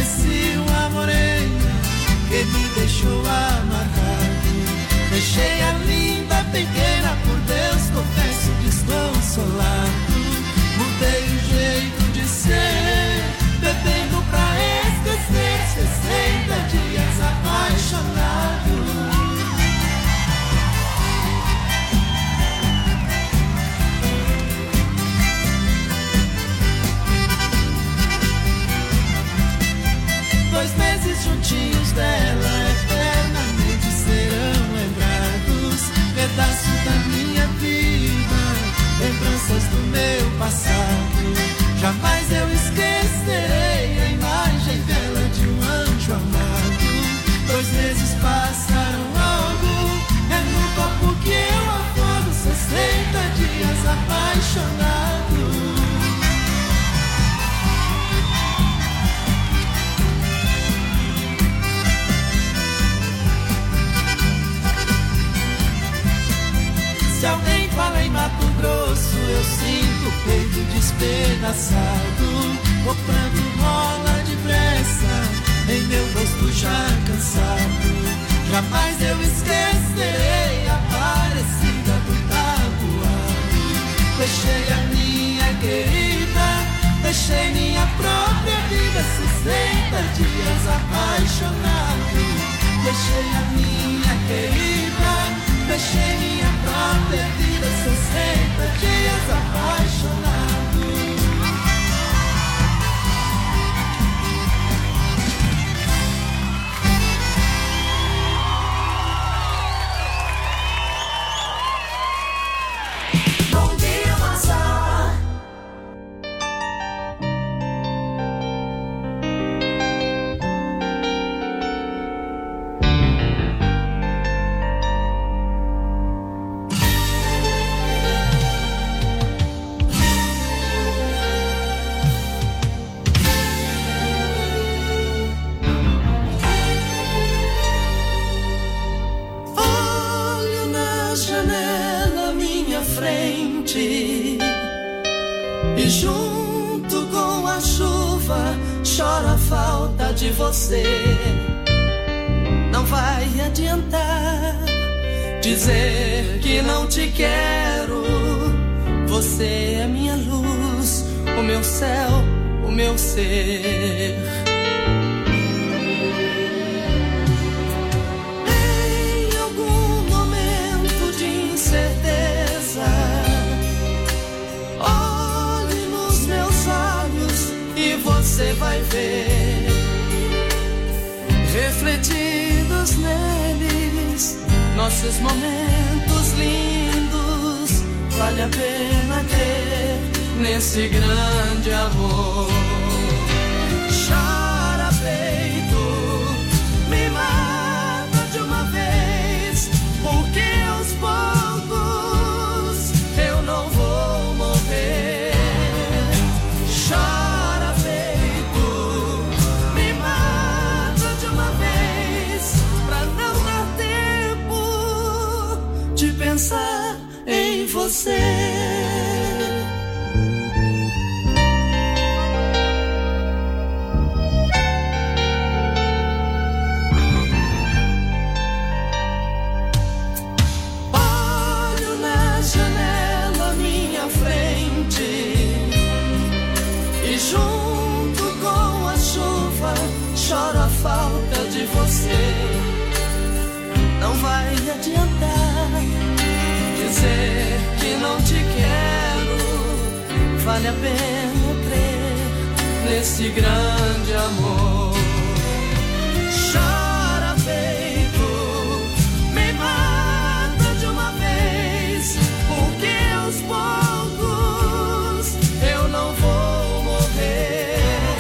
conheci uma morena que me deixou amarrado. Deixei a linda pequena, por Deus confesso desconsolado. Mudei o jeito de ser, bebendo pra esquecer, 60 dias apaixonado. Juntinhos dela eternamente serão lembrados, pedaços da minha vida, lembranças do meu passado. Jamais eu esquecerei a imagem dela de um anjo amado. 2 meses passaram logo, é no copo que eu afogo, 60 dias apaixonado. Se alguém fala em Mato Grosso, eu sinto o peito despedaçado. O pranto rola depressa em meu rosto já cansado. Jamais eu esquecerei a parecida do tabuado. Deixei a minha querida, deixei minha própria vida, 60 dias apaixonado. Deixei a minha querida, deixei minha própria vida, 60 dias apaixonado. Bom dia, Massa. E junto com a chuva chora a falta de você. Não vai adiantar dizer que não te quero. Você é minha luz, o meu céu, o meu ser. Em algum momento de incerteza, olhe nos meus olhos e você vai ver, refletidos neles, nossos momentos lindos. Vale a pena crer nesse grande amor. Chora peito, me mata de uma vez, porque aos poucos eu não vou morrer. Chora peito, me mata de uma vez, pra não dar tempo de pensar em você. Olho na janela à minha frente e junto com a chuva choro a falta de você. Não vai adiantar dizer que não te quero, vale a pena crer nesse grande amor. Chora peito, me mata de uma vez, porque aos poucos eu não vou morrer.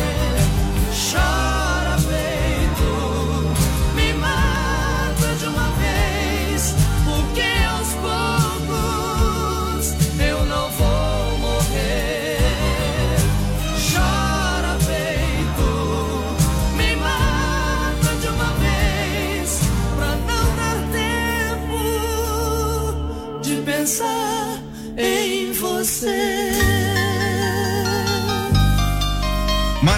Chora peito, me mata de uma vez, porque aos poucos eu não vou morrer. Chora peito,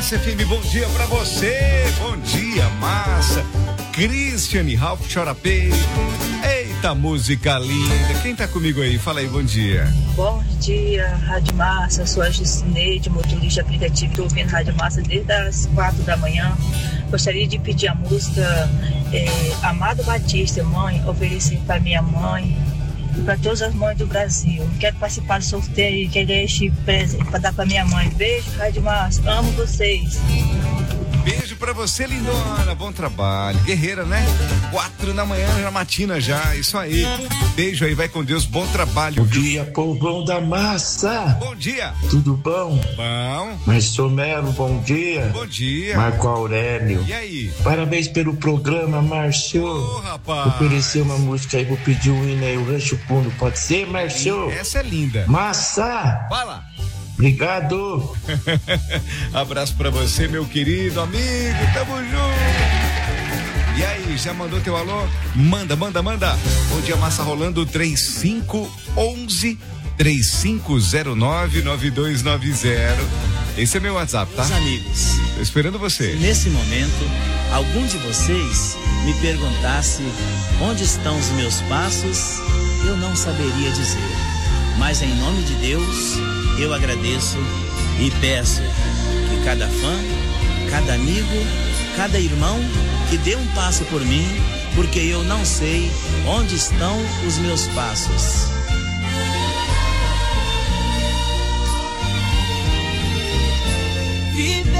Massa FM, bom dia pra você. Bom dia, Massa. Cristiane Ralph Chora Peito. Eita, música linda. Quem tá comigo aí? Fala aí, bom dia. Bom dia, Rádio Massa. Sou a Jucineide, motorista aplicativo. Estou ouvindo Rádio Massa desde as 4 da manhã. Gostaria de pedir a música Amado Batista, mãe, oferecer para minha mãe e para todas as mães do Brasil. Quero participar do sorteio e quero este presente para dar para minha mãe. Beijo, Rádio Massa. Amo vocês. Beijo pra você, lindona. Bom trabalho. Guerreira, né? 4 da manhã, já matina já. Isso aí. Beijo aí, vai com Deus. Bom trabalho. Bom dia, povão da massa. Bom dia. Tudo bom? Bom. Marcio Melo, bom dia. Bom dia. Marco Aurélio. E aí? Parabéns pelo programa, Márcio. Ô, rapaz. Vou oferecer uma música aí, vou pedir um hino aí, o Rancho Fundo. Pode ser, Márcio? Essa é linda. Massa. Fala. Obrigado. Abraço pra você, meu querido amigo. Tamo junto. E aí, já mandou teu alô? Manda. Bom dia, Massa rolando 3511-3509-9290. Esse é meu WhatsApp, tá? Meus amigos, tô esperando você. Se nesse momento algum de vocês me perguntasse onde estão os meus passos, eu não saberia dizer. Mas em nome de Deus, eu agradeço e peço que cada fã, cada amigo, cada irmão que dê um passo por mim, porque eu não sei onde estão os meus passos. Viver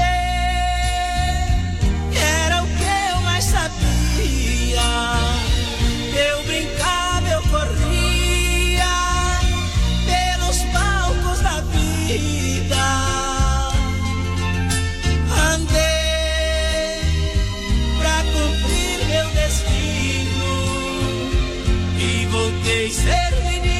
era o que eu mais sabia. Eu brincava, eu corria pelos palcos da vida. Andei pra cumprir meu destino e voltei a ser menino.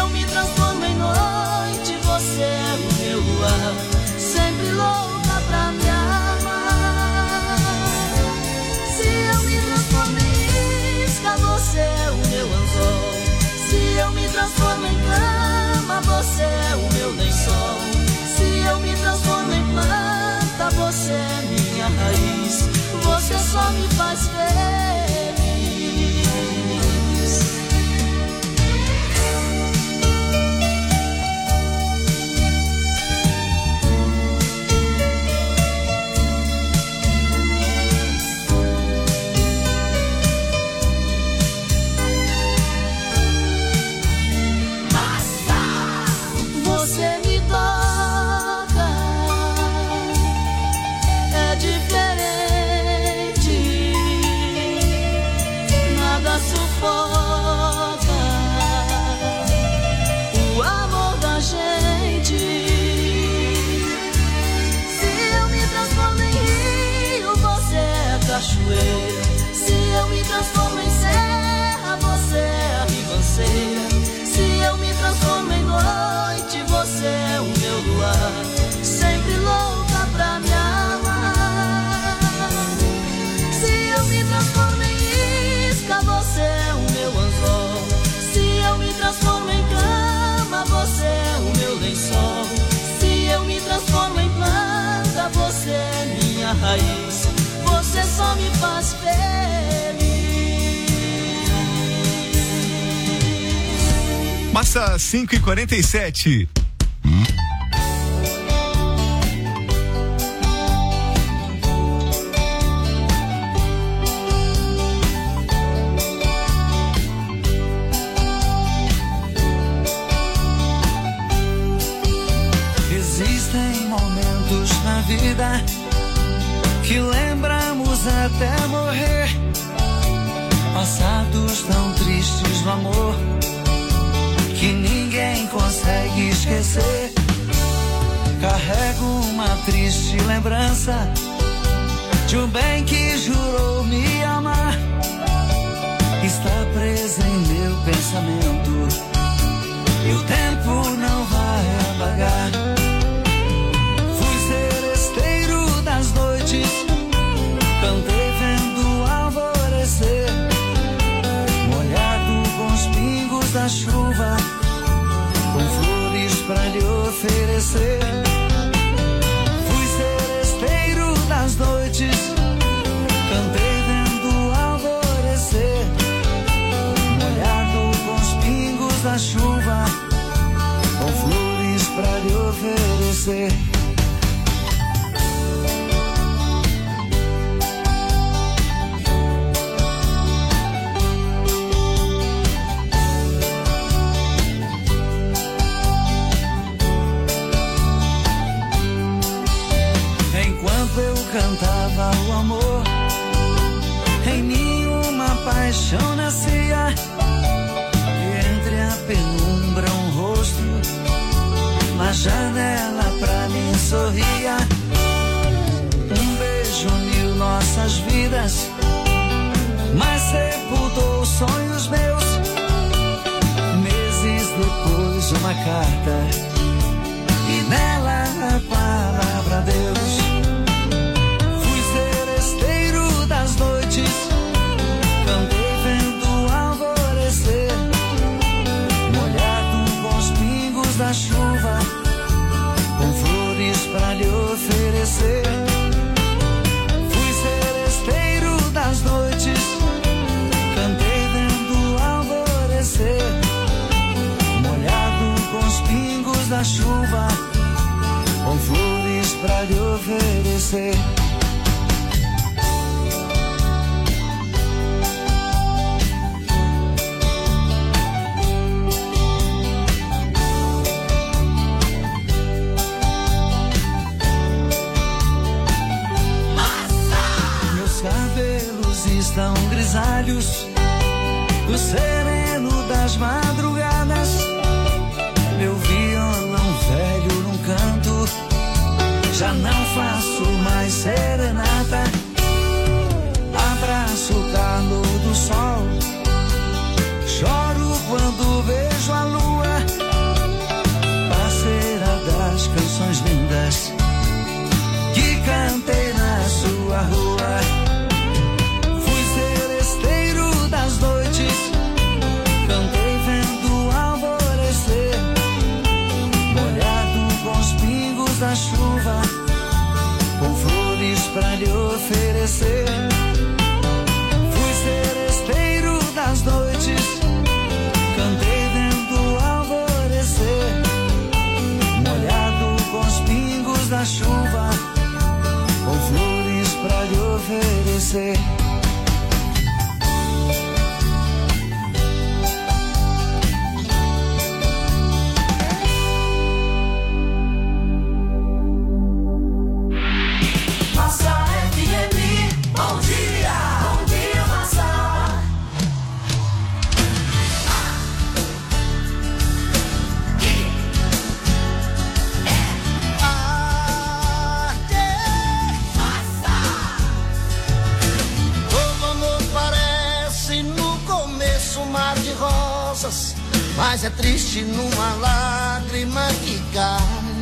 eu me transformo em noite, você é o meu luar, sempre louca pra me amar. Se eu me transformo em isca, você é o meu anzol. Se eu me transformo em cama, você é o meu lençol. Se eu me transformo em planta, você é minha raiz. Você só me faz feliz. Você me toca, é diferente, nada sufoca o amor da gente. Se eu me transformo em rio, você é cachoeira. Se eu me transformo em serra, você é a ribanceira. Se eu me transformo em noite, você é o meu luar, sempre louca pra me amar. Se eu me transformo em isca, você é o meu anzol. Se eu me transformo em cama, você é o meu lençol. Se eu me transformo em planta, você é minha raiz. Você só me faz feliz. Massa 5h47. Existem momentos na vida que lembramos até morrer, passados tão tristes no amor que ninguém consegue esquecer. Carrego uma triste lembrança de um bem que jurou me amar. Está preso em meu pensamento e o tempo não vai apagar. Fui seresteiro das noites, cantei vendo o alvorecer, molhado com os pingos da chuva, com flores pra lhe oferecer. Fui seresteiro das noites, cantei vendo o alvorecer, molhado com os pingos da chuva, com flores pra lhe oferecer. Cantava o amor, em nenhuma paixão nascia, e entre a penumbra um rosto, na janela pra mim sorria. Um beijo uniu nossas vidas, mas sepultou sonhos meus. Meses depois uma carta, e nela a palavra Deus. Das noites, cantei vendo o alvorecer, molhado com os pingos da chuva, com flores pra lhe oferecer. Fui seresteiro das noites, cantei vendo o alvorecer, molhado com os pingos da chuva, com flores pra lhe oferecer. Estão grisalhos, o sereno das madrugadas, meu violão velho num canto, já não faço mais serenata. Abraço o calor do sol, choro quando vejo a lua oferecer. Fui seresteiro das noites, cantei vendo alvorecer, molhado com os pingos da chuva, com flores pra lhe oferecer. Mas é triste numa lágrima que cai.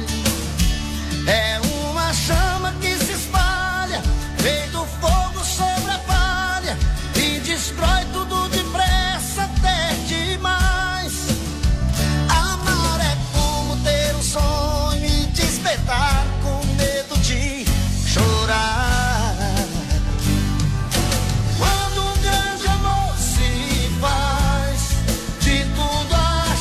É uma chama que se espalha, feito fogo sobre a palha, e destrói tudo depressa até demais. Amar é como ter um sonho e despertar com medo de chorar. Quando um grande amor se faz, de tudo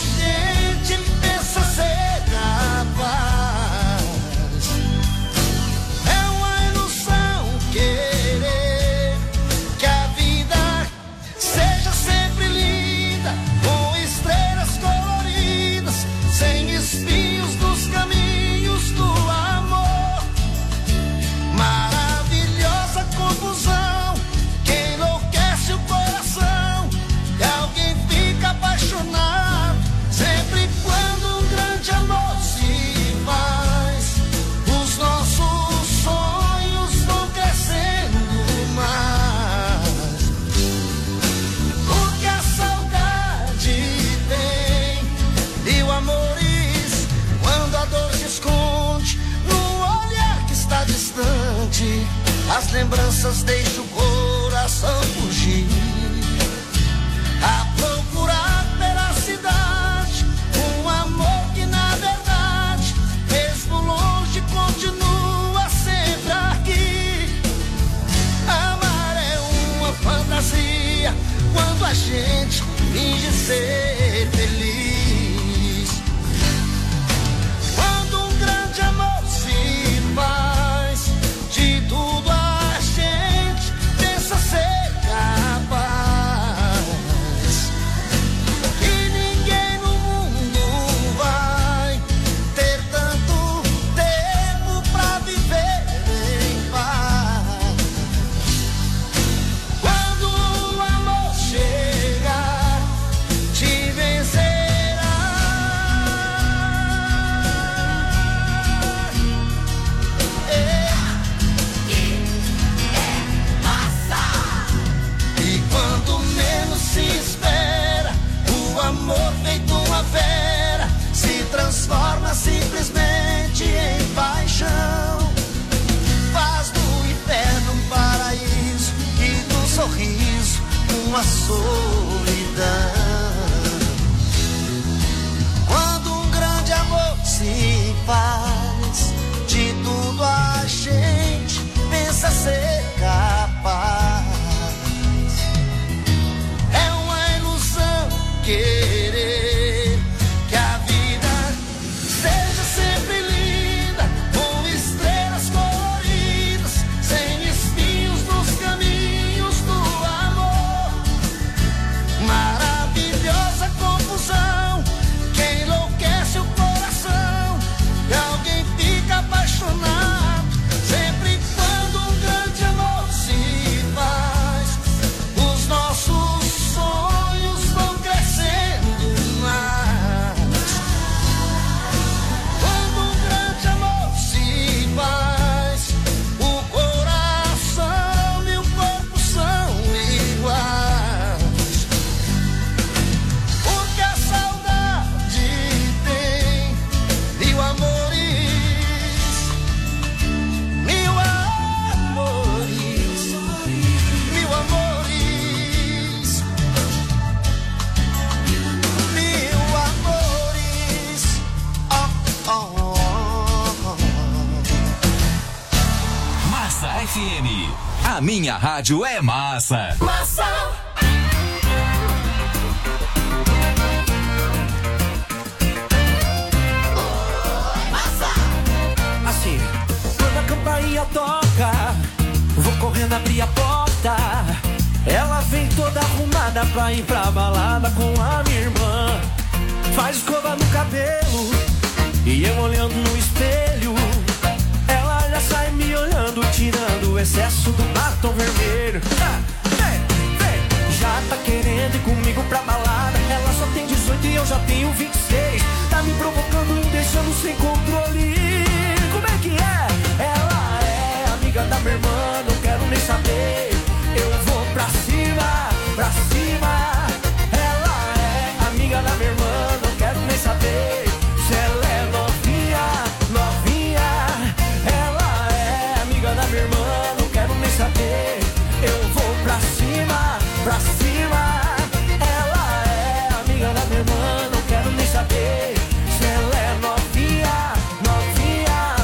as lembranças deixam o coração fugir, a procurar pela cidade um amor que na verdade, mesmo longe, continua sempre aqui. Amar é uma fantasia quando a gente finge ser feliz. Quando um grande amor se faz, de tudo a gente pensa ser capaz, e ninguém no mundo vai ter tanto tempo pra viver em paz. Quando o amor chegar, te vencerá. E quando menos se espera, o amor feito uma fera se transforma simplesmente em paixão. Faz do inferno um paraíso e do sorriso uma solidão. Quando um grande amor se faz, de tudo a gente pensa ser capaz. É uma ilusão querer que a vida seja sempre linda, com estrelas coloridas, sem espinhos nos caminhos do amor. A minha rádio é massa. Massa. Assim, quando a campainha toca, vou correndo abrir a porta. Ela vem toda arrumada pra ir pra balada com a minha irmã. Faz escova no cabelo e eu olhando no espelho. Ela já sai me olhando, tirando o excesso do batom vermelho. Já tá querendo ir comigo pra balada. Ela só tem 18 e eu já tenho 26. Tá me provocando e deixando sem controle. Como é que é? Ela é amiga da minha irmã, não quero nem saber. Eu vou pra cima, pra cima. Ela é amiga da minha irmã, não quero nem saber. Se ela é novinha, novinha. Ela é amiga da minha irmã, não quero nem saber. Eu vou pra cima, pra cima. Ela é amiga da minha irmã, não quero nem saber. Se ela é novinha, novinha.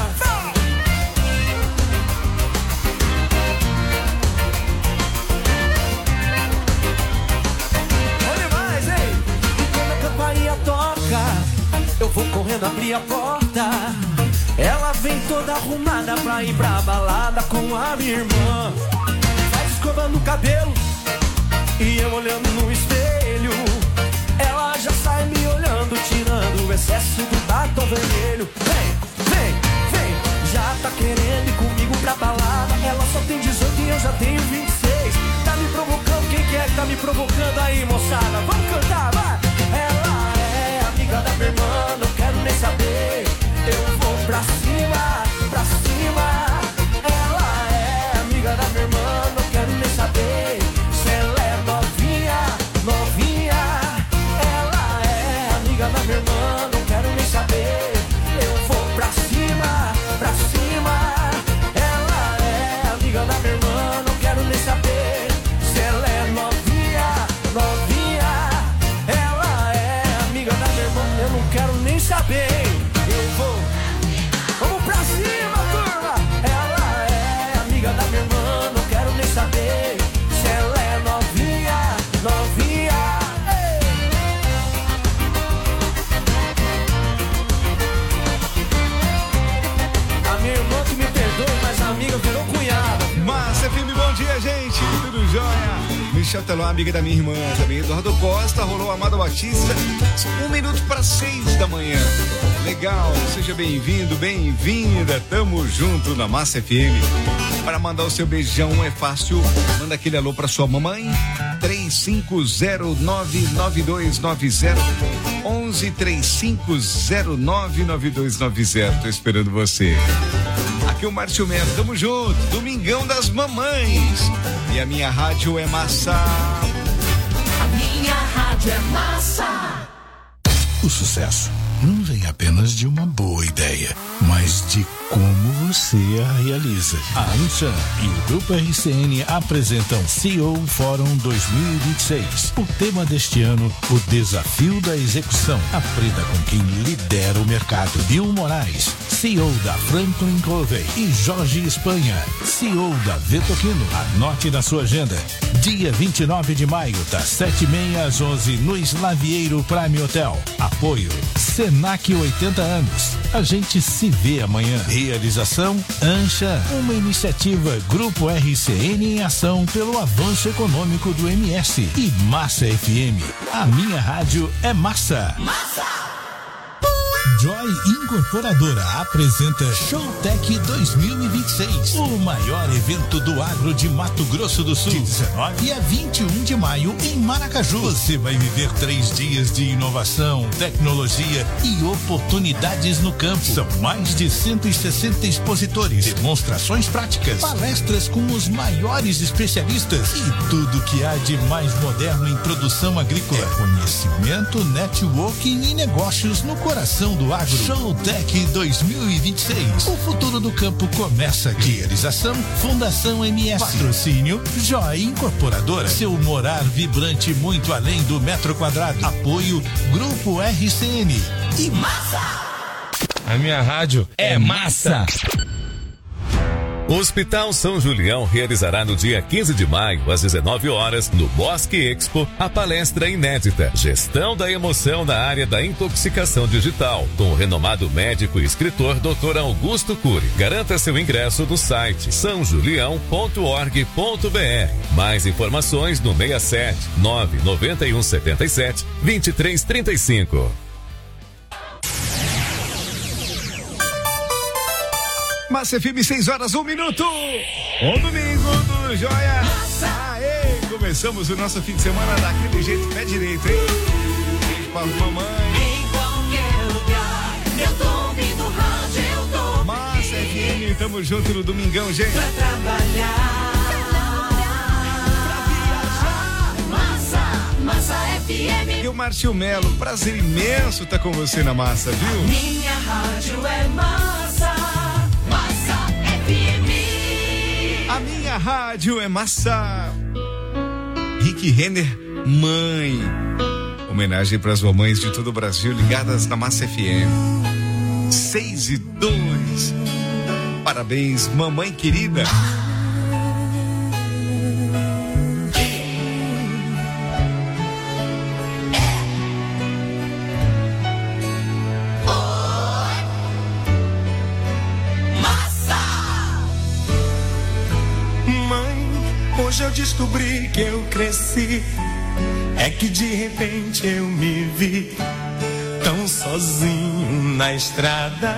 Olha mais, hein? E quando a campainha toca, eu vou correndo abrir a porta. Ela vem toda arrumada pra ir pra balada com a minha irmã. Faz escova no cabelo e eu olhando no espelho. Ela já sai me olhando, tirando o excesso do batom vermelho. Vem, vem, vem. Já tá querendo ir comigo pra balada. Ela só tem 18 e eu já tenho 26. Tá me provocando, quem que é que tá me provocando aí, moçada? Vamos cantar, vai! Ela é amiga da minha irmã, não quero nem saber. Eu vou pra cima, pra cima. Ela é amiga da minha irmã, não quero nem saber. Se ela é novinha, novinha. Ela é amiga da minha irmã, não quero nem saber. Eu vou pra cima, pra cima. Ela é amiga da minha irmã, não quero nem saber. Se ela é novinha, novinha. Ela é amiga da minha irmã, eu não quero nem saber. Eu vou. Vamos pra cima, turma! Ela é amiga da minha irmã, não quero nem saber. Se ela é novinha, novinha. A minha irmã que me perdoe, mas a amiga virou cunhada. Massa FM, bom dia, gente. Tudo jóia? Michel Teló, amiga da minha irmã também. Eduardo Costa, rolou Amado Batista. 5:01 da manhã. Legal, seja bem-vindo, bem-vinda. Tamo junto na Massa FM. Para mandar o seu beijão é fácil. Manda aquele alô pra sua mamãe. 35099290 1135099290. Tô esperando você. Aqui o Márcio Melo, tamo junto. Domingão das mamães. E a minha rádio é massa. A minha rádio é massa. O sucesso não vem apenas de uma boa ideia, mas de como você a realiza. A Anshan e o Grupo RCN apresentam CEO Fórum 2026. O tema deste ano, o desafio da execução. Aprenda com quem lidera o mercado. Bill Moraes, CEO da Franklin Covey, e Jorge Espanha, CEO da Vetoquino. Anote na sua agenda. Dia 29 de maio, das 7h30 às 11 no Slavieiro Prime Hotel. Apoio Senac 80 anos. A gente se vê amanhã. Realização Anshan, uma iniciativa Grupo RCN em ação pelo avanço econômico do MS. E Massa FM. A minha rádio é massa. Massa! Joy Incorporadora apresenta Showtech 2026, o maior evento do agro de Mato Grosso do Sul, de 19 a 21 de maio em Maracaju. Você vai viver 3 dias de inovação, tecnologia e oportunidades no campo. São mais de 160 expositores, demonstrações práticas, palestras com os maiores especialistas e tudo que há de mais moderno em produção agrícola. Conhecimento, networking e negócios no coração do agro. Showtech 2026. O futuro do campo começa aqui. Realização Fundação MS. Patrocínio Joy Incorporadora. Seu morar vibrante muito além do metro quadrado. Apoio Grupo RCN. E massa! A minha rádio é massa. O Hospital São Julião realizará no dia 15 de maio, às 19 horas, no Bosque Expo, a palestra inédita Gestão da Emoção na área da intoxicação digital, com o renomado médico e escritor Dr. Augusto Cury. Garanta seu ingresso no site sãojulião.org.br. Mais informações no 67 991 77 2335. Massa FM, 6 horas, 1 minuto. Um domingo do Joia. Aê, começamos o nosso fim de semana daquele jeito, pé direito, hein? Beijo pra mamãe. Em qualquer lugar, eu tô ouvindo rádio, eu tô. Massa FM, tamo junto no domingão, gente. Pra trabalhar, pra viajar, Massa FM. E o Márcio Melo, prazer imenso tá com você na Massa, viu? Minha rádio é Massa. A minha rádio é Massa. Rick Renner, mãe. Homenagem para as mamães de todo o Brasil ligadas na Massa FM. 6:02. Parabéns, mamãe querida. Hoje eu descobri que eu cresci, é que de repente eu me vi tão sozinho na estrada.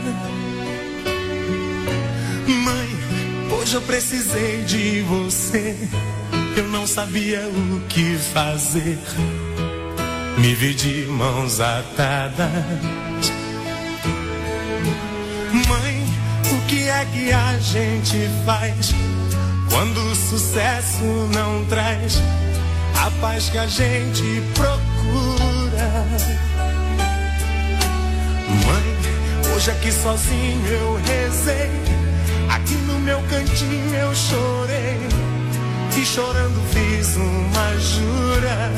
Mãe, hoje eu precisei de você, eu não sabia o que fazer, me vi de mãos atadas. Mãe, o que é que a gente faz quando o sucesso não traz a paz que a gente procura? Mãe, hoje aqui sozinho eu rezei, aqui no meu cantinho eu chorei, e chorando fiz uma jura.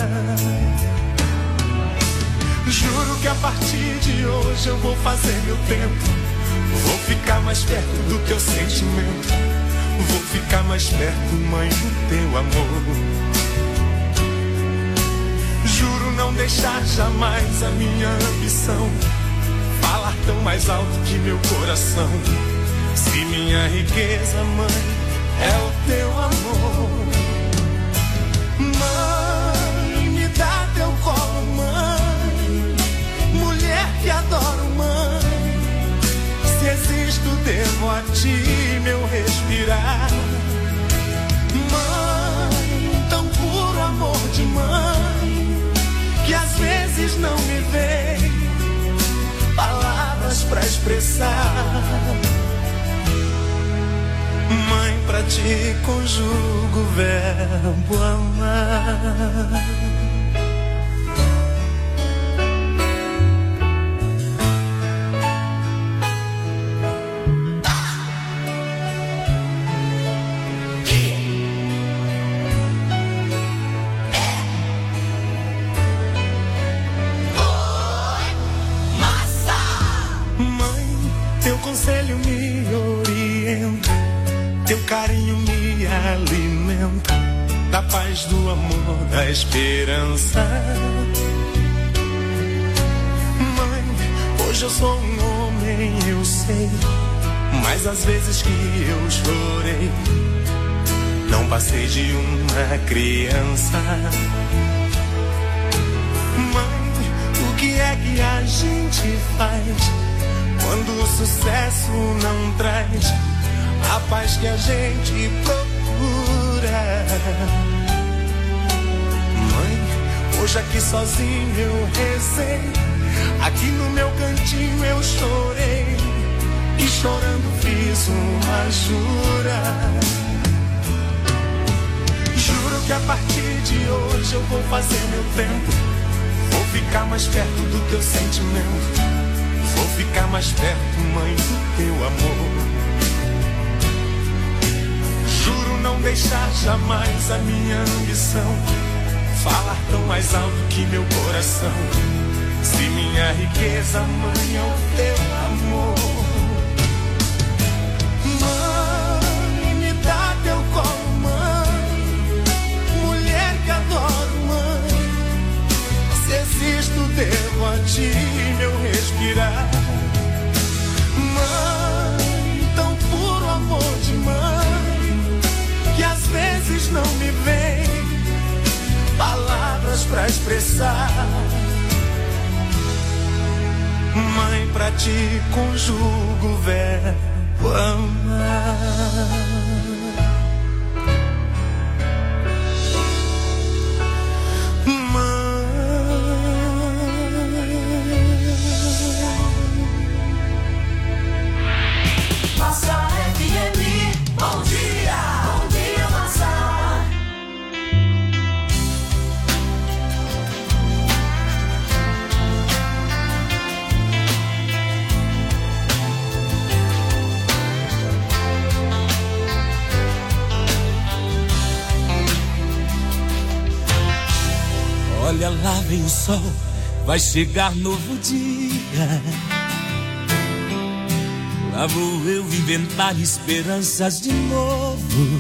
Juro que a partir de hoje eu vou fazer meu tempo, vou ficar mais perto do teu sentimento, vou ficar mais perto, mãe, do teu amor. Juro não deixar jamais a minha ambição falar tão mais alto que meu coração. Se minha riqueza, mãe, é o teu amor. Mãe, me dá teu colo, mãe, mulher que adoro, mãe. Se existo, devo a ti meu respirar. Mãe, tão puro amor de mãe, que às vezes não me vem palavras pra expressar. Mãe, pra ti conjugo o verbo amar. Conselho me orienta, teu carinho me alimenta, da paz, do amor, da esperança. Mãe, hoje eu sou um homem, eu sei, mas às vezes que eu chorei, não passei de uma criança. Mãe, o que é que a gente faz quando o sucesso não traz a paz que a gente procura? Mãe, hoje aqui sozinho eu rezei, aqui no meu cantinho eu chorei, e chorando fiz uma jura. Juro que a partir de hoje eu vou fazer meu tempo, vou ficar mais perto do teu sentimento, vou ficar mais perto, mãe, do teu amor. Juro não deixar jamais a minha ambição falar tão mais alto que meu coração. Se minha riqueza, mãe, é o teu amor. pra ti conjugo o verbo amar. Massa FM, bom dia Massa. Olha lá vem o sol, vai chegar novo dia. Lá vou eu inventar esperanças de novo.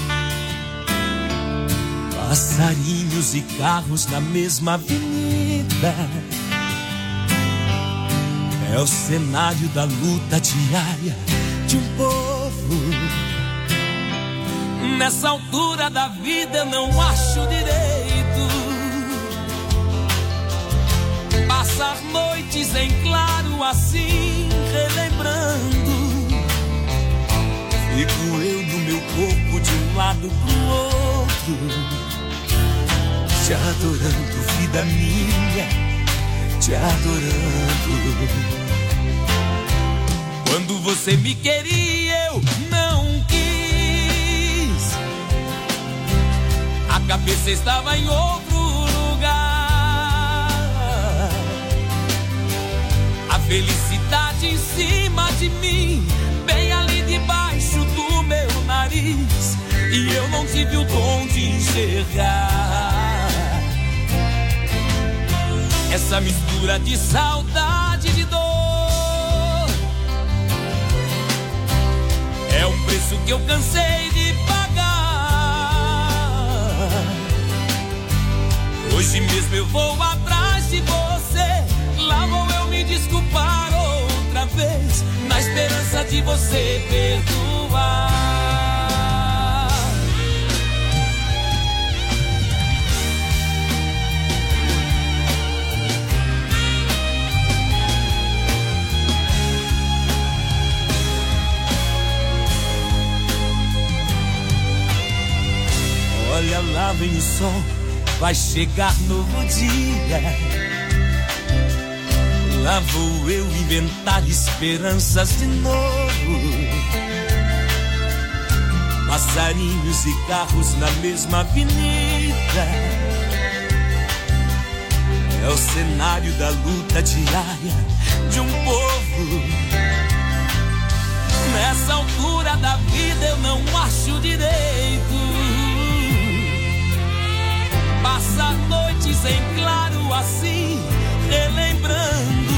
Passarinhos e carros na mesma avenida. É o cenário da luta diária de um povo. Nessa altura da vida eu não acho direito passar noites em claro assim, relembrando. Fico eu no meu corpo de um lado pro outro, te adorando, vida minha, te adorando. Quando você me queria eu não quis, a cabeça estava em outro lugar. A felicidade em cima de mim, bem ali debaixo do meu nariz, e eu não tive o dom de enxergar essa mistura de saudade e de dor. É um preço que eu cansei de pagar. Hoje mesmo eu vou atrás de você, lá vou eu me desculpar outra vez, na esperança de você perdoar. Olha lá vem o sol, vai chegar novo dia. Lá vou eu inventar esperanças de novo. Passarinhos e carros na mesma avenida. É o cenário da luta diária de um povo. Nessa altura da vida eu não acho direito passar noites em claro assim, relembrando.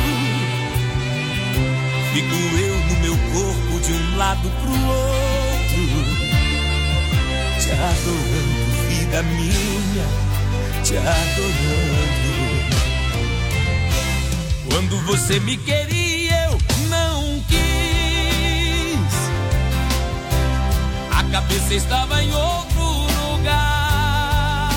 Fico eu no meu corpo de um lado pro outro, te adorando, vida minha, te adorando. Quando você me queria eu não quis, a cabeça estava em outro lugar.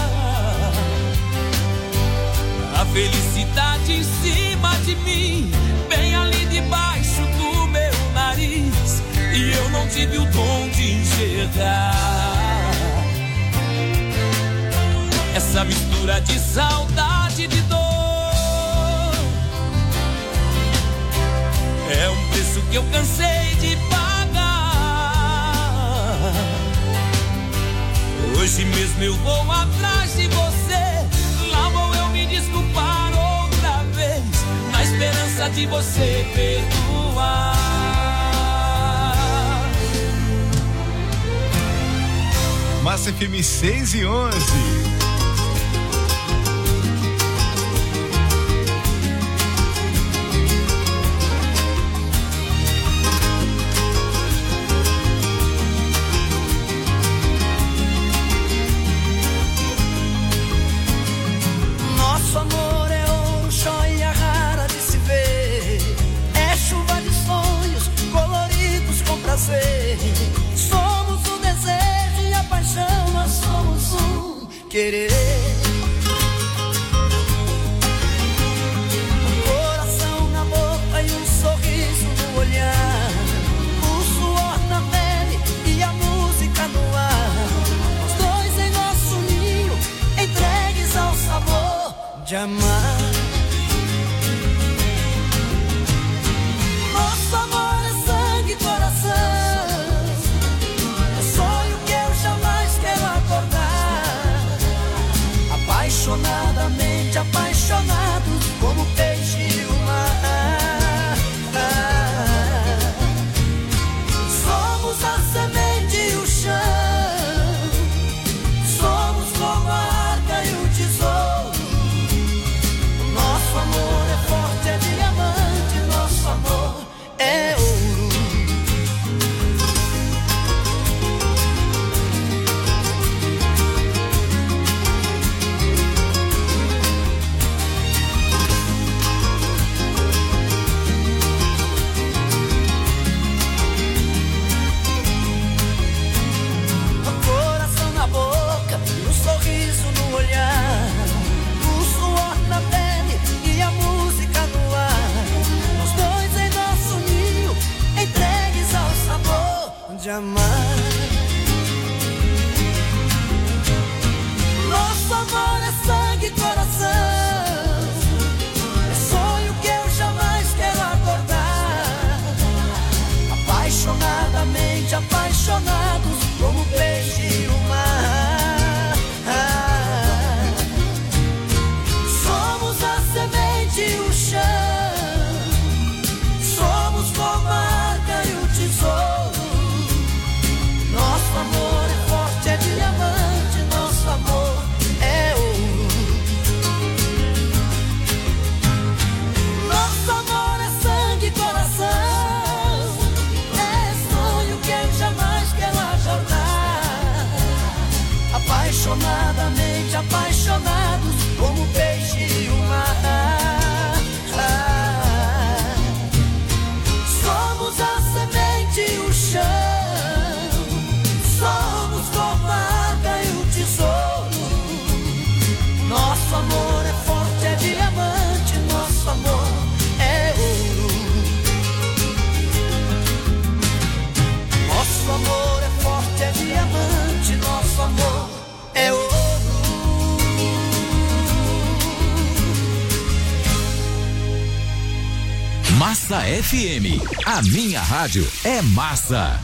A felicidade em cima de mim, bem ali debaixo do meu nariz, e eu não tive o dom de enxergar essa mistura de saudade e de dor. É um preço que eu cansei de pagar. Hoje mesmo eu vou atrás de você, lá vou eu me desculpar outra vez, na esperança de você perdoar. Massa FM 6 e 11. Nosso amor é ouro, joia rara de se ver. É chuva de sonhos coloridos com prazer. Somos o desejo e a paixão, nós somos um. Querer Massa FM. A minha rádio é massa.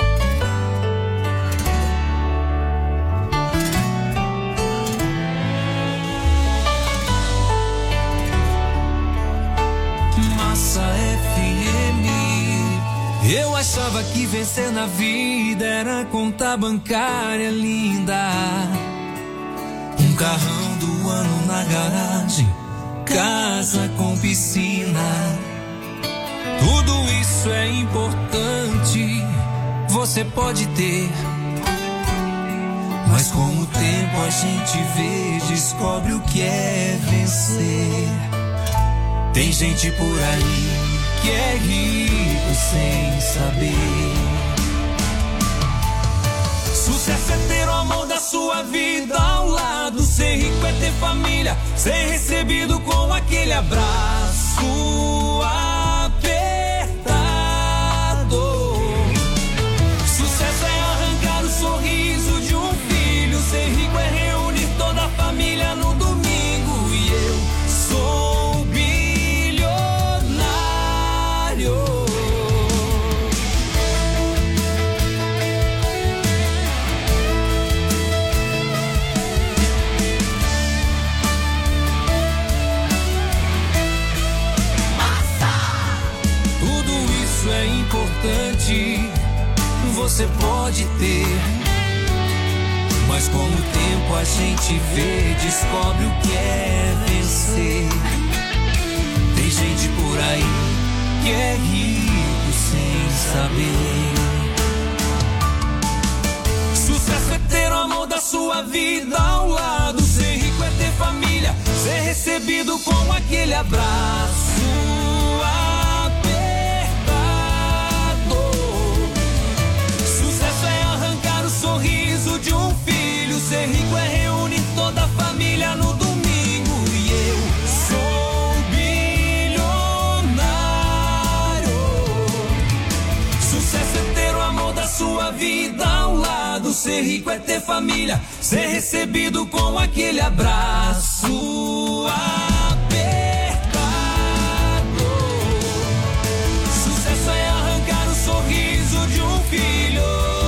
Massa FM. Eu achava que vencer na vida era conta bancária linda, um carrão do ano na garagem, casa com piscina. Tudo isso é importante, você pode ter, mas com o tempo a gente vê, descobre o que é vencer. Tem gente por aí que é rico sem saber. Sucesso é ter o amor da sua vida ao lado. Ser rico é ter família, ser recebido com aquele abraço apertado. Sucesso é arrancar o sorriso de um filho. Ser rico é reunir toda a família no domingo. E eu sou bilionário. É importante, você pode ter, mas com o tempo a gente vê, descobre o que é vencer. Tem gente por aí que é rico sem saber. Sucesso é ter o amor da sua vida ao lado. Ser rico é ter família, ser recebido com aquele abraço. Sorriso de um filho, ser rico é reunir toda a família no domingo. E eu sou bilionário. Sucesso é ter o amor da sua vida ao lado. Ser rico é ter família, ser recebido com aquele abraço apertado. Sucesso é arrancar o sorriso de um filho.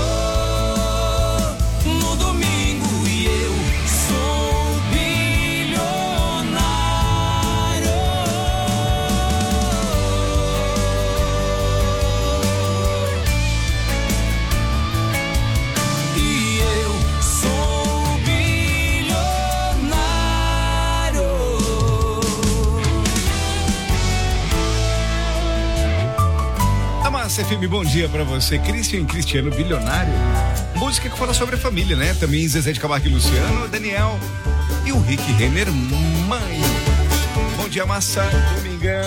FM, bom dia pra você. Cristiano, bilionário. Música que fala sobre a família, né? Também Zezé de Camargo e Luciano, Daniel e o Rick Renner, mãe. Bom dia, massa. Domingão.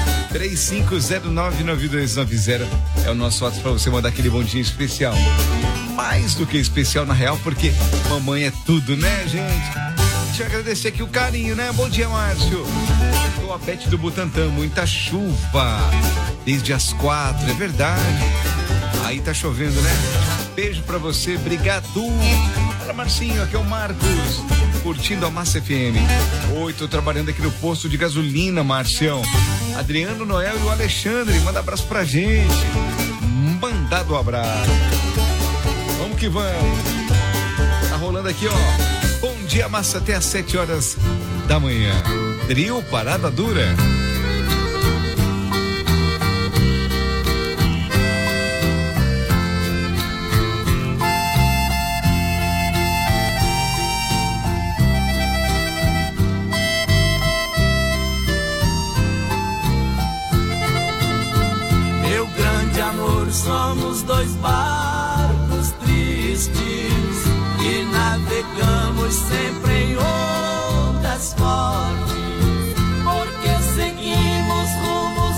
35099290 é o nosso WhatsApp pra você mandar aquele bom dia especial. Mais do que especial, na real, porque mamãe é tudo, né, gente? Deixa eu agradecer aqui o carinho, né? Bom dia, Márcio. O Apete do Butantã, muita chuva desde as 4, é verdade. Aí tá chovendo, né? Beijo pra você, obrigado. Fala, Marcinho, aqui é o Marcos, curtindo a Massa FM. Oi, tô trabalhando aqui no posto de gasolina, Marcião. Adriano, Noel e o Alexandre, manda abraço pra gente. Mandado um abraço. Vamos que vamos. Tá rolando aqui, ó. Bom dia, Massa, até às 7 horas da manhã. Trio Parada Dura. Meu grande amor, somos dois barcos tristes e navegamos sempre em ondas fortes, porque seguimos rumos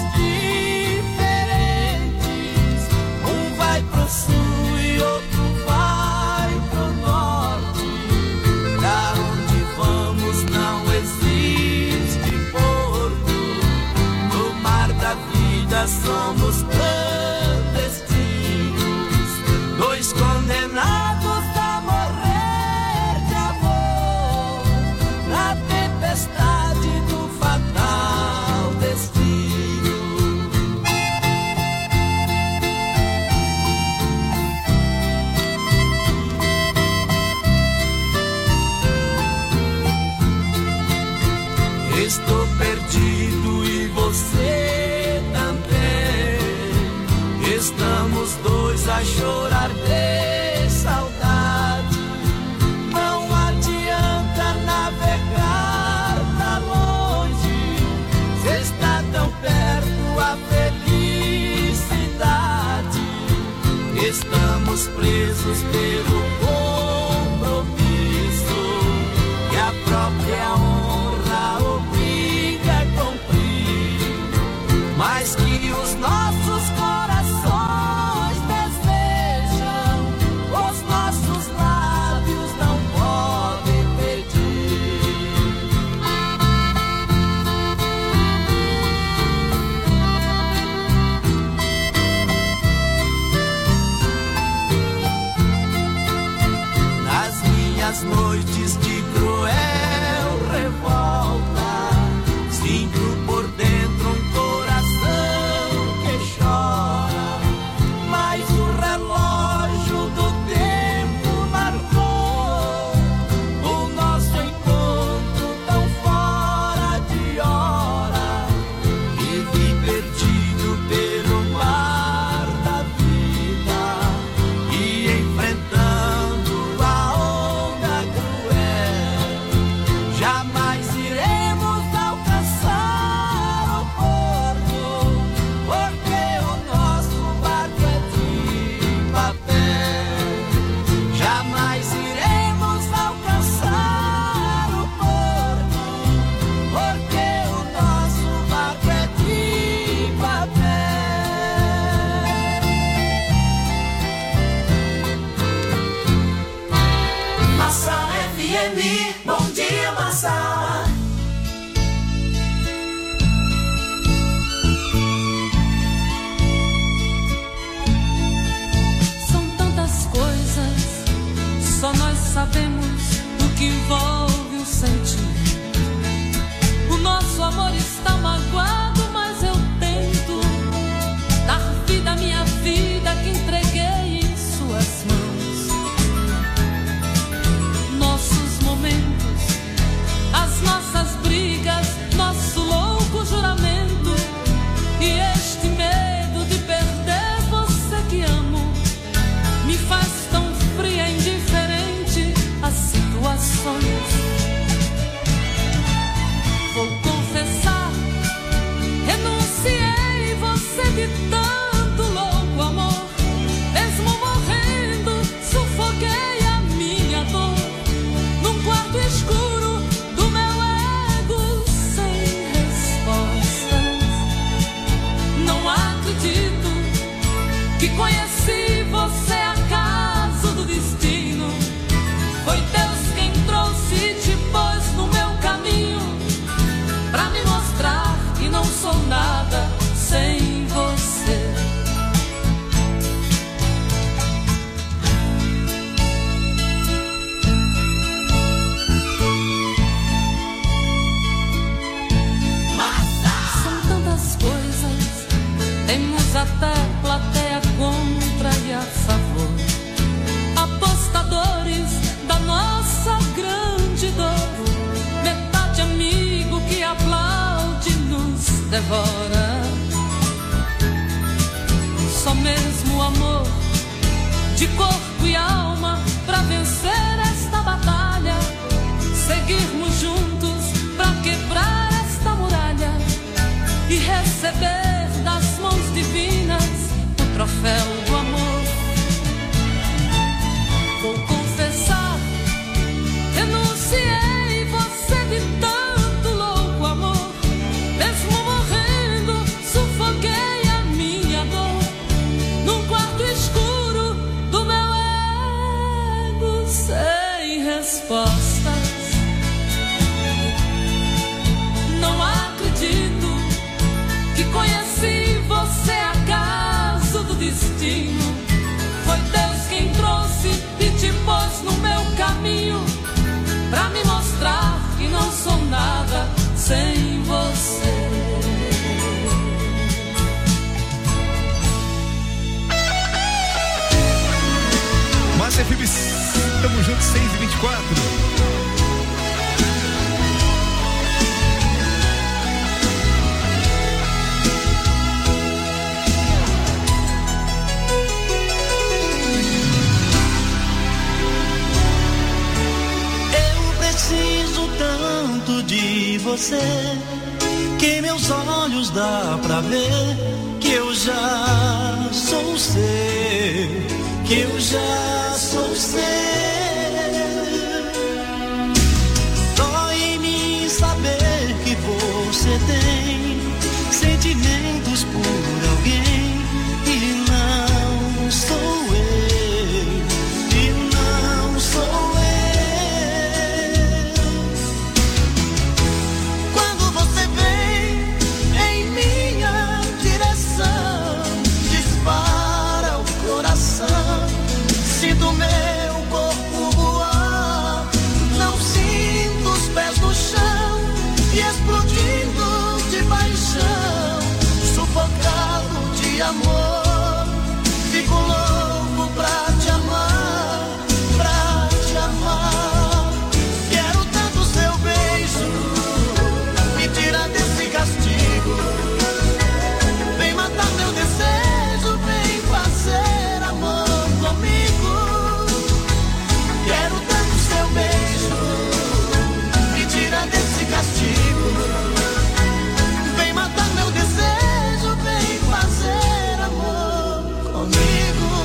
diferentes. Um vai pro sul e outro vai pro norte. Pra onde vamos não existe porto. No mar da vida somos clandestinos, dois condenados a morrer de amor na tempestade do fatal destino. a chorar de saudade. Não adianta navegar pra longe, se está tão perto a felicidade. Estamos presos pelo compromisso que a própria honra obriga a cumprir, mas que os nossos corações desejam, os nossos lábios não podem pedir. Nas minhas noites de cruel revolta, sinto por dentro um coração que chora, mas o relógio do tempo marcou o nosso encontro tão fora de hora. Vivi perdido pelo mar da vida e enfrentando a onda cruel. Jamais iremos alcançar o porto, porque o nosso barco é de papel. Jamais iremos alcançar o porto, porque o nosso barco é de papel. Massa FM, bom dia, Massa. São tantas coisas, só nós sabemos o que envolve o sentir. O nosso amor está magoado, mas eu tento dar vida à minha vida que entreguei em suas mãos. Nossos momentos, as nossas brigas, nosso louco juramento e este medo de perder você que amo me faz tão fria e indiferente às situações. Vou confessar, renunciei você de tanto louco amor. Mesmo morrendo, sufoquei a minha dor num quarto escuro do meu ego sem respostas. Não acredito que conheci você acaso do destino. Foi Deus quem trouxe e te pôs no meu caminho pra me mostrar que não sou nada sem você. São tantas coisas, temos até plateia contra e a favor, apostadores da nossa grande dor, metade amigo que aplaude nos devora. Só mesmo amor de corpo e alma pra vencer esta batalha, seguirmos juntos pra quebrar esta muralha e receber das mãos divinas o troféu do amor. Vou confessar, renunciei você de tanto louco amor. Mesmo morrendo, sufoquei a minha dor num quarto escuro do meu ego sem respostas. Não acredito que conheci você acaso do destino. Foi Deus quem trouxe e te pôs no meu caminho pra me mostrar que não sou nada sem você. Massa FM, estamos juntos, 6h24. você, que meus olhos dá pra ver que eu já sou seu, que eu já sou seu. Dói em mim saber que você tem sentimentos por alguém e não sou eu, e não sou eu. Quando você vem em minha direção, dispara o coração, sinto meu corpo voar, não sinto os pés no chão e explodindo de paixão, sufocado de amor, fico louco pra te amar, pra te amar. Quero tanto seu beijo, me tira desse castigo, vem matar meu desejo, vem fazer amor comigo. Quero tanto seu beijo, me tira desse castigo, vem matar meu desejo, vem fazer amor comigo.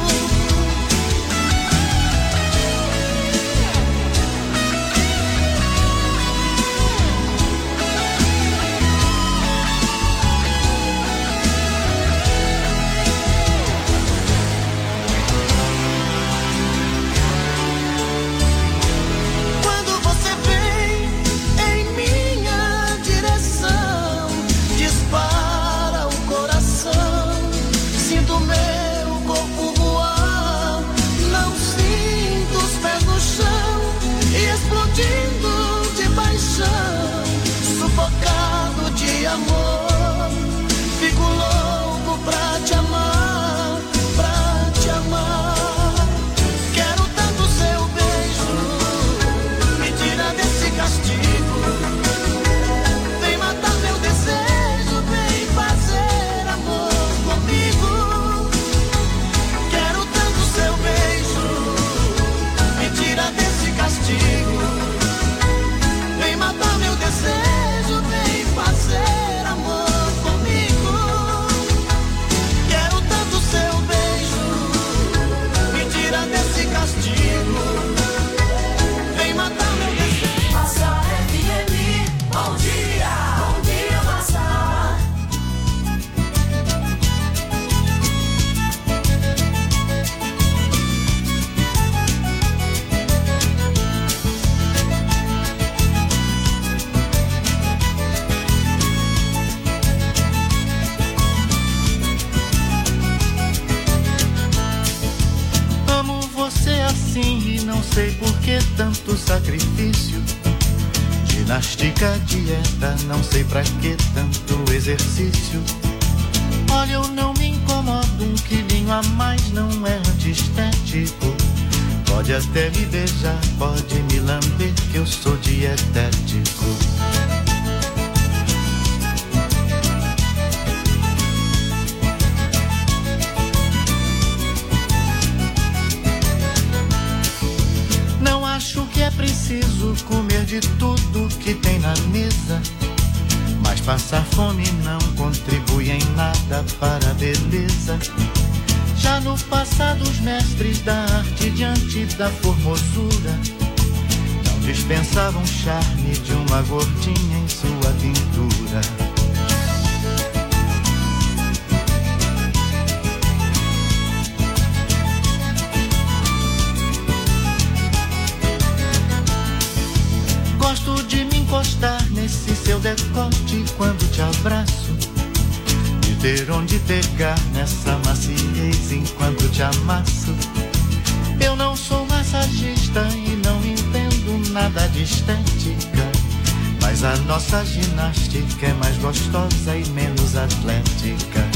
Quando você vem em minha direção, dispara o coração, sinto meu corpo voar, não sinto os pés no chão e explodindo de paixão, sufocado de amor, fico louco pra te amar, pra te amar. Quero tanto seu beijo, me tira desse castigo, vem matar meu desejo, vem fazer amor comigo. Quero tanto seu beijo, me tira desse castigo, vem matar meu desejo, vem fazer amor comigo. Quero tanto seu beijo, me tira desse castigo, vem matar meu desejo. Massa FM, bom dia Massa. Amo você assim e não sei por que tanto sacrifício. Ginástica, dieta, não sei pra que tanto exercício. Olha, eu não me incomodo, um quilinho a mais não é antiestético. Pode até me beijar, pode me lamber, que eu sou dietético. Não acho que é preciso comer de tudo que tem na mesa, mas passar fome não contribui em nada para a beleza. Já no passado os mestres da arte diante da formosura não dispensavam o charme de uma gordinha em sua pintura. Gosto de me encostar nesse seu decote quando te abraço, de ter onde pegar nessa maciez enquanto te amasso. Eu não sou massagista e não entendo nada de estética, mas a nossa ginástica é mais gostosa e menos atlética.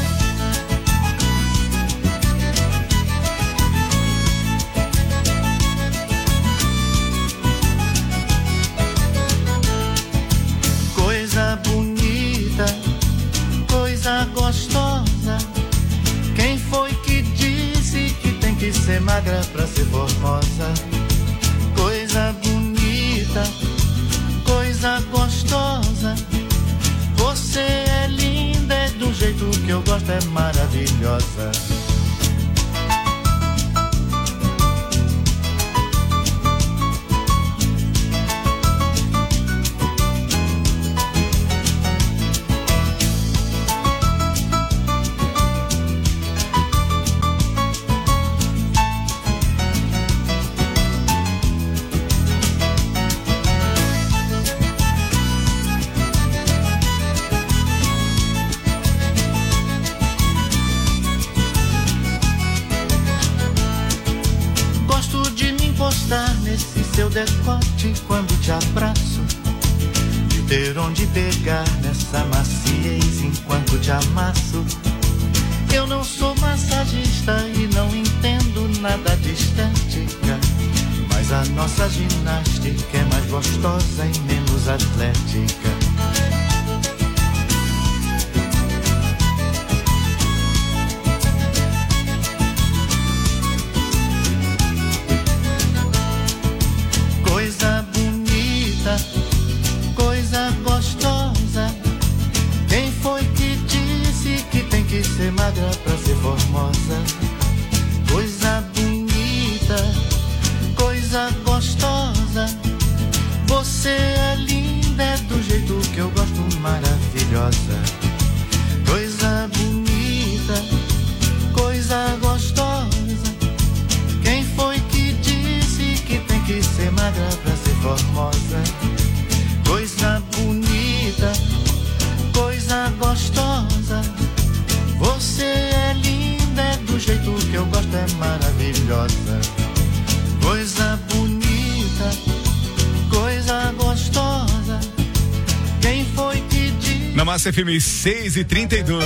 Coisa bonita, coisa gostosa. Quem foi que disse que tem que ser magra pra ser formosa? Coisa bonita, coisa gostosa. eu gosto é maravilhosa. Nesse seu decote quando te abraço, de ter onde pegar nessa maciez enquanto te amasso. Eu não sou massagista e não entendo nada de estética, mas a nossa ginástica é mais gostosa e menos atlética. Coisa bonita, coisa gostosa. Quem foi que disse que tem que ser magra pra ser formosa? Coisa bonita, coisa gostosa. Você é linda, é do jeito que eu gosto, maravilhosa. Coisa bonita, coisa gostosa. Quem foi que disse que tem que ser magra pra ser formosa? Coisa bonita, coisa gostosa. Você é linda, é do jeito que eu gosto, é maravilhosa. Coisa bonita, coisa gostosa. Quem foi que disse? Na Massa FM 6h32.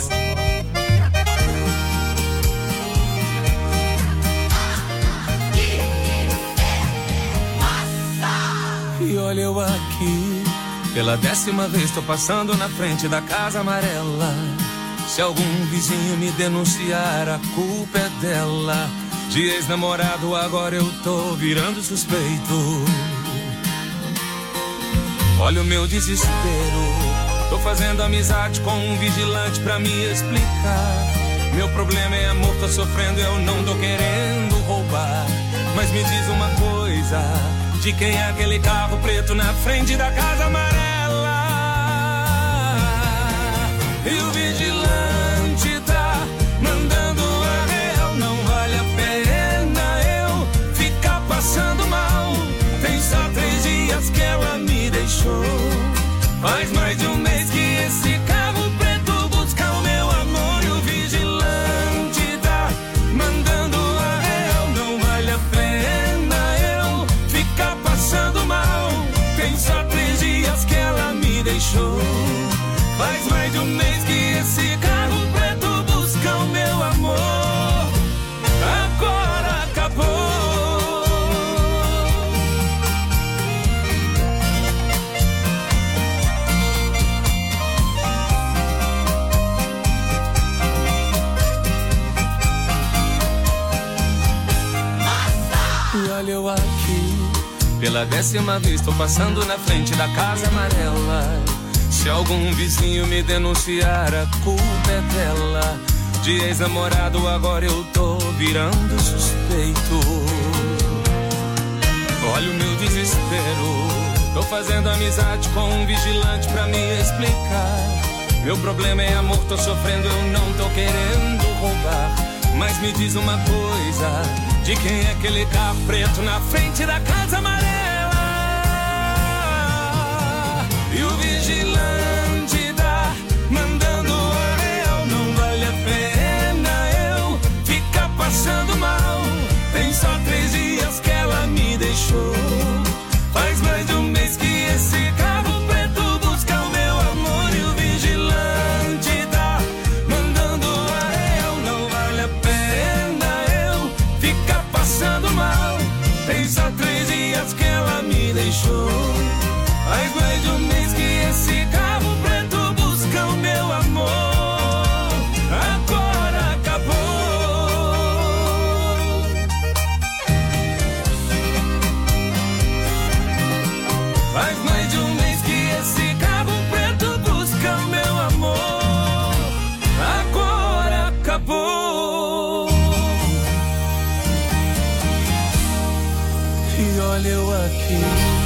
E olha eu aqui, pela 10ª vez tô passando na frente da Casa Amarela. Se algum vizinho me denunciar, a culpa é dela. De ex-namorado agora eu tô virando suspeito. Olha o meu desespero, tô fazendo amizade com um vigilante pra me explicar. Meu problema é amor, tô sofrendo, eu não tô querendo roubar. Mas me diz uma coisa, de quem é aquele carro preto na frente da Casa Amarela? E o vigilante tá mandando a real. Não vale a pena eu ficar passando mal. Tem só 3 dias que ela me deixou. Faz mais de um mês que esse carro preto busca o meu amor. E o vigilante tá mandando a real. Não vale a pena eu ficar passando mal. Tem só 3 dias que ela me deixou. Faz mais de um mês que esse carro preto busca o meu amor. Agora acabou. E olha eu aqui, pela 10ª vez tô passando na frente da Casa Amarela. Se algum vizinho me denunciar, a culpa é dela. De ex-namorado agora eu tô virando suspeito. Olha o meu desespero, tô fazendo amizade com um vigilante pra me explicar. Meu problema é amor, tô sofrendo, eu não tô querendo roubar. Mas me diz uma coisa, de quem é aquele carro preto na frente da Casa Amarela? E o vigilante tá mandando a real. Não vale a pena eu ficar passando mal. Tem só 3 dias que ela me deixou. Faz mais de um mês que esse carro preto busca o meu amor. E o vigilante tá mandando a real. Não vale a pena eu ficar passando mal. Tem só 3 dias que ela me deixou. Faz mais de um mês que esse carro olha eu aqui.